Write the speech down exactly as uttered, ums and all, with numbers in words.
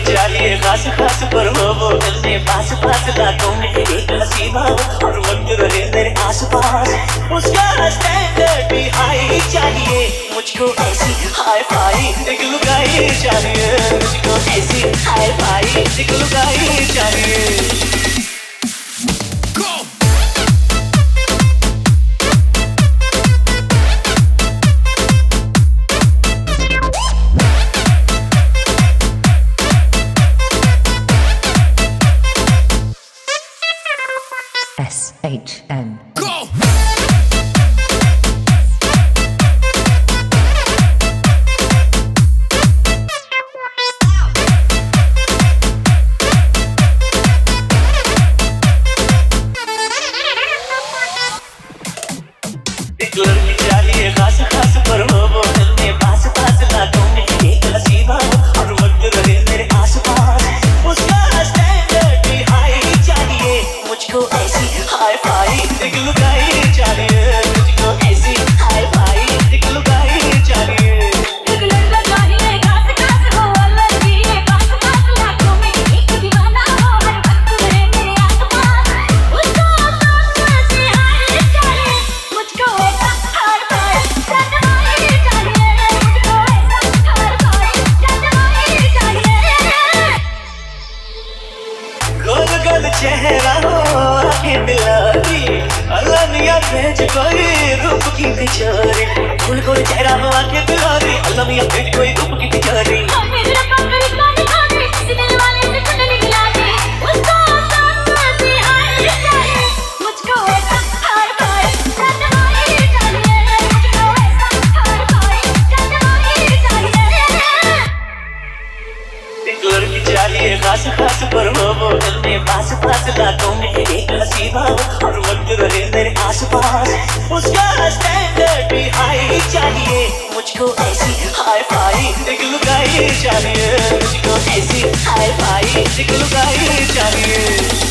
चाहिए खास खास पर हो वो दिल में पास पास लाखों में एक नसीबा और वक्त रहे मेरे आस पास। उसका स्टैंडर्ड भी हाई चाहिए मुझको, ऐसी हाई फाई एक लुगाई चाहिए मुझको, ऐसी हाई फाई एक लुगाई चाहिए। S H N Go! एक लड़की चाहिए खास खास पर हो वो दिल में पास पास लाखों में एक नसीबा और वक्त रहे मेरे आस पास। उसका स्टैंडर्ड भी हाई चाहिए मुझको, ऐसी हाई फाई एक लुगाई चाहिए मुझको, ऐसी हाई फाई एक लुगाई चाहिए। एक लड़का चाहिए खास खास हो लड़की पास पास लाखों में एक दीवाना हो हर वक्त रहे मेरे आसपास। उसको ऐसी हाई चाहिए मुझको, ऐसा हाई फाई जन्माई चाहिए मुझको, ऐसा हाई फाई जन्माई चाहिए। गोल गोल चेहरा हो आंखें दिलाती अलमिया भेज कोई रूप की तिजोरी। गोल गोल चेहरा हो आंखें दिलाती अलमिया भेज कोई रूप की तिजोरी। मेरे रब्बा करी कानी कानी इस दिल वाले से कुंडली मिला दी। उसको ऐसी हाई चाहिए मुझको, ऐसा हाई फाई जन्माई चाहिए मुझको, ऐसा हाई फाई जन्माई चाहिए। एक लड़की चाहिए खास खास पर हो वो दिल में पास पास लाखों में एक नसीबा और वक्त रहे मेरे आस पास। उसका स्टैंडर्ड भी हाई चाहिए मुझको, ऐसी हाई फाई एक लुगाई चाहिए मुझको, ऐसी हाई फाई एक लुगाई चाहिए।